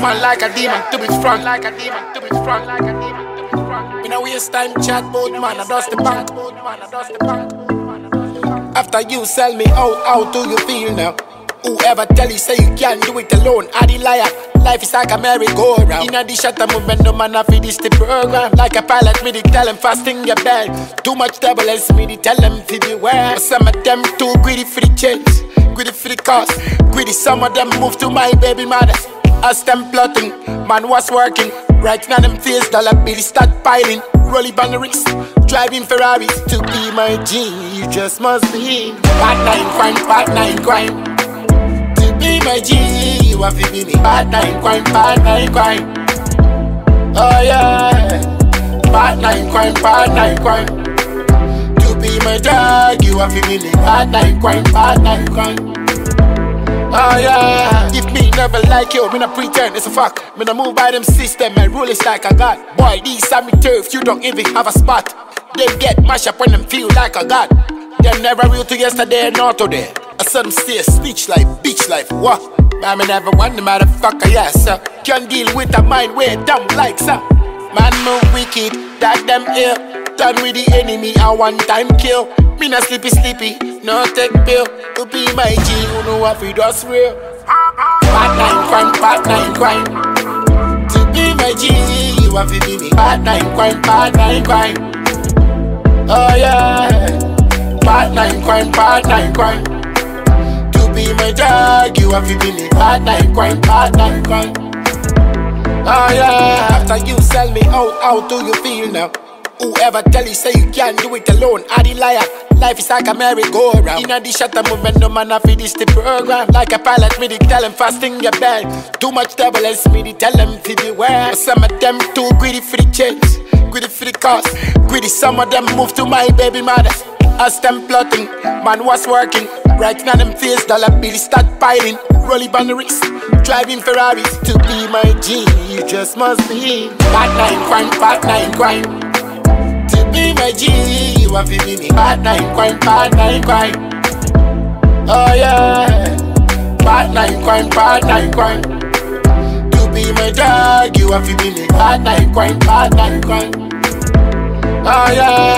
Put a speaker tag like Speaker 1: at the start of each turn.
Speaker 1: man like a demon, to be strong like a demon, to be strong like a demon, to be strong. We no waste time chat bout man, I dust the bank. After you sell me out, how do you feel now? Whoever tell you say you can't do it alone, I the liar. Life is like a merry-go-round. Inna the shutter movement, no man a finish the program. Like a pilot, me the tell him fasting your bed. Too much turbulence, me the tell him to beware. Some of them too greedy for the change, greedy for the cost, greedy. Some of them move to my baby mother. As them plotting, man was working. Right now them face dollar bills start piling. Rolling on the wrist, driving Ferraris. To be my G, you just must be bad nine crime, bad nine crime. Be my G, you have to be me. Bad nine crime, bad nine crime. Oh yeah, bad nine crime, bad nine crime. To be my dog, you have to be me. Bad nine crime, bad nine crime. Oh yeah, if me never like you, me not pretend, it's a fact. Me not move by them system, my rule is like a god. Boy, these are me turf, you don't even have a spot. They get mashed up when them feel like a god. Them never real to yesterday, not today. I saw them stay speech life, bitch life, what? Man, me never want the motherfucker, yes, sir. Can't deal with a mind way down like, sir. Man, move wicked, that them ill. Done with the enemy, I one time kill. Me not sleepy, no take pill. To be my G, you know what we does real. Bad nine crime, bad nine crime. To be my G, you have to be me. Bad nine crime, bad nine crime. Oh yeah, bad nine crime, bad nine crime. Be my dog, you have to be me. Bad nine crime, bad nine crime. Oh yeah. After you sell me out, how do you feel now? Whoever tell you say you can't do it alone, I the liar. Life is like a merry-go-round. Inna the shutter movement, no man a finish the program. Like a pilot, me the tell him fasting your bed. Too much turbulence, me the tell him to beware. Some of them too greedy for the change, greedy for the cost, greedy. Some of them move to my baby mother. As them plotting, man was working. Right now them face dollar bills start piling. Rolling on the wrist, driving Ferraris. To be my G, you just must be bad nine crime, bad nine crime. To be my G, you have to be me. Bad nine crime, bad nine crime. Oh yeah, bad nine crime, bad nine crime. To be my dog, you have to be me. Bad nine crime, bad nine crime. Oh yeah.